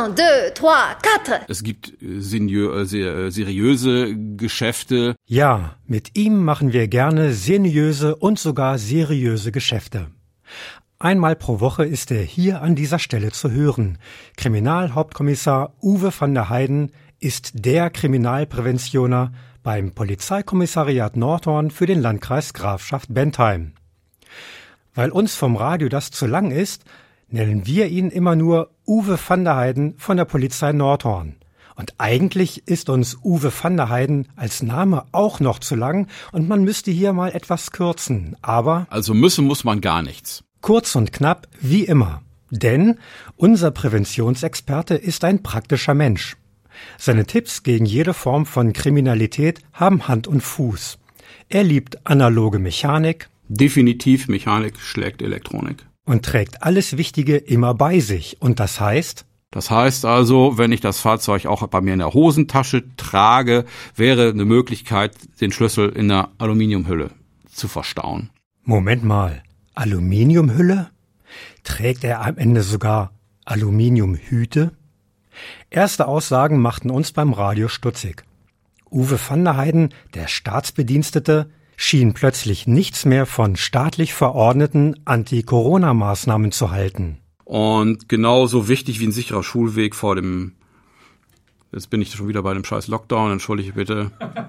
1, 2, 3, 4. Es gibt seriöse Geschäfte. Ja, mit ihm machen wir gerne seriöse und sogar seriöse Geschäfte. Einmal pro Woche ist er hier an dieser Stelle zu hören. Kriminalhauptkommissar Uwe van der Heijden ist der Kriminalpräventioner beim Polizeikommissariat Nordhorn für den Landkreis Grafschaft Bentheim. Weil uns vom Radio das zu lang ist, nennen wir ihn immer nur Uwe van der Heijden von der Polizei Nordhorn. Und eigentlich ist uns Uwe van der Heijden als Name auch noch zu lang und man müsste hier mal etwas kürzen. Aber Also muss man gar nichts. Kurz und knapp wie immer. Denn unser Präventionsexperte ist ein praktischer Mensch. Seine Tipps gegen jede Form von Kriminalität haben Hand und Fuß. Er liebt analoge Mechanik. Definitiv, Mechanik schlägt Elektronik. Und trägt alles Wichtige immer bei sich. Und das heißt? Das heißt also, wenn ich das Fahrzeug auch bei mir in der Hosentasche trage, wäre eine Möglichkeit, den Schlüssel in einer Aluminiumhülle zu verstauen. Moment mal, Aluminiumhülle? Trägt er am Ende sogar Aluminiumhüte? Erste Aussagen machten uns beim Radio stutzig. Uwe van der Heijden, der Staatsbedienstete, schien plötzlich nichts mehr von staatlich verordneten Anti-Corona-Maßnahmen zu halten. Und genauso wichtig wie ein sicherer Schulweg vor dem, jetzt bin ich schon wieder bei dem scheiß Lockdown, entschuldige bitte.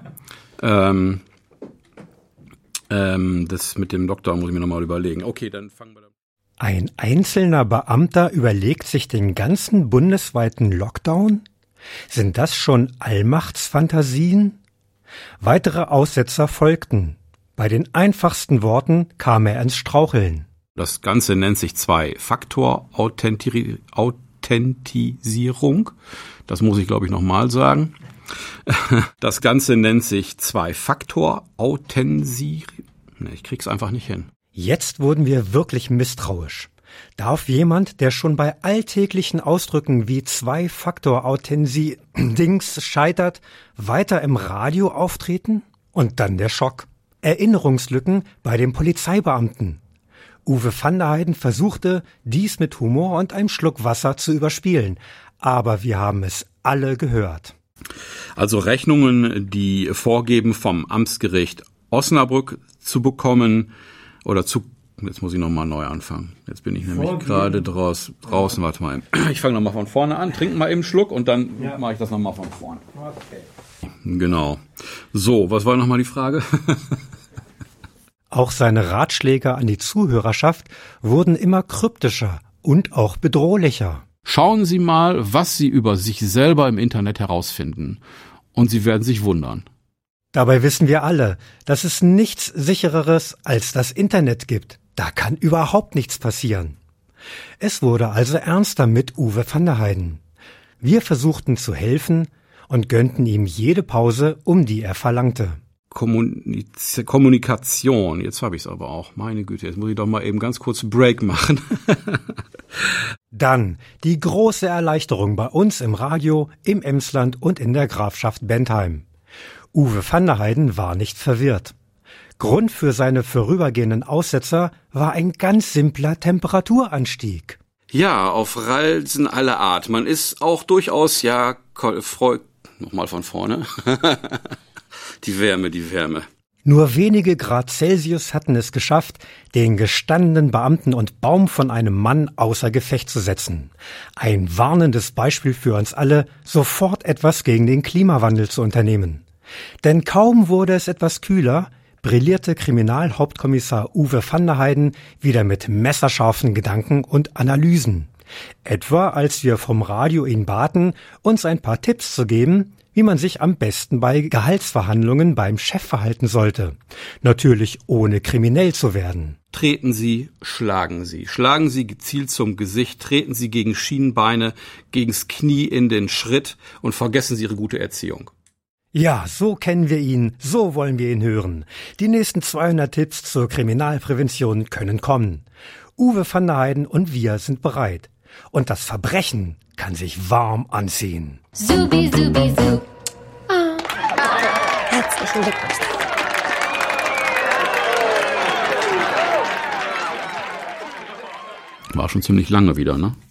Das mit dem Lockdown muss ich mir nochmal überlegen. Okay, dann fangen wir da. Ein einzelner Beamter überlegt sich den ganzen bundesweiten Lockdown? Sind das schon Allmachtsfantasien? Weitere Aussetzer folgten. Bei den einfachsten Worten kam er ins Straucheln. Das Ganze nennt sich Zwei-Faktor-Authentisierung. Das muss ich, glaube ich, nochmal sagen. Das Ganze nennt sich Zwei-Faktor-Authentisierung. Ich krieg's einfach nicht hin. Jetzt wurden wir wirklich misstrauisch. Darf jemand, der schon bei alltäglichen Ausdrücken wie Zwei-Faktor-Authentisi-Dings scheitert, weiter im Radio auftreten? Und dann der Schock. Erinnerungslücken bei dem Polizeibeamten. Uwe van der Heijden versuchte, dies mit Humor und einem Schluck Wasser zu überspielen. Aber wir haben es alle gehört. Also Rechnungen, die vorgeben, vom Amtsgericht Osnabrück zu bekommen oder zu. Jetzt muss ich nochmal neu anfangen. Jetzt bin ich nämlich gerade draußen. Warte mal. Ich fange nochmal von vorne an, trinke mal eben einen Schluck und dann mache ich das nochmal von vorne. Okay. Genau. So, was war nochmal die Frage? Auch seine Ratschläge an die Zuhörerschaft wurden immer kryptischer und auch bedrohlicher. Schauen Sie mal, was Sie über sich selber im Internet herausfinden. Und Sie werden sich wundern. Dabei wissen wir alle, dass es nichts Sichereres als das Internet gibt. Da kann überhaupt nichts passieren. Es wurde also ernster mit Uwe van der Heijden. Wir versuchten zu helfen und gönnten ihm jede Pause, die er verlangte. Kommunikation, jetzt habe ich es aber auch. Meine Güte, jetzt muss ich doch mal eben ganz kurz einen Break machen. Dann die große Erleichterung bei uns im Radio, im Emsland und in der Grafschaft Bentheim. Uwe van der Heijden war nicht verwirrt. Grund für seine vorübergehenden Aussetzer war ein ganz simpler Temperaturanstieg. Ja, auf Reisen aller Art. Man ist auch durchaus, nochmal von vorne. Die Wärme. Nur wenige Grad Celsius hatten es geschafft, den gestandenen Beamten und Baum von einem Mann außer Gefecht zu setzen. Ein warnendes Beispiel für uns alle, sofort etwas gegen den Klimawandel zu unternehmen. Denn kaum wurde es etwas kühler, brillierte Kriminalhauptkommissar Uwe van der Heijden wieder mit messerscharfen Gedanken und Analysen. Etwa als wir vom Radio ihn baten, uns ein paar Tipps zu geben, wie man sich am besten bei Gehaltsverhandlungen beim Chef verhalten sollte. Natürlich ohne kriminell zu werden. Treten Sie, schlagen Sie. Schlagen Sie gezielt zum Gesicht, treten Sie gegen Schienenbeine, gegens Knie in den Schritt und vergessen Sie Ihre gute Erziehung. Ja, so kennen wir ihn, so wollen wir ihn hören. Die nächsten 200 Tipps zur Kriminalprävention können kommen. Uwe van der Heijden und wir sind bereit. Und das Verbrechen kann sich warm anziehen. Subi, subi, sub. Oh. Herzlichen Glückwunsch. War schon ziemlich lange wieder, ne?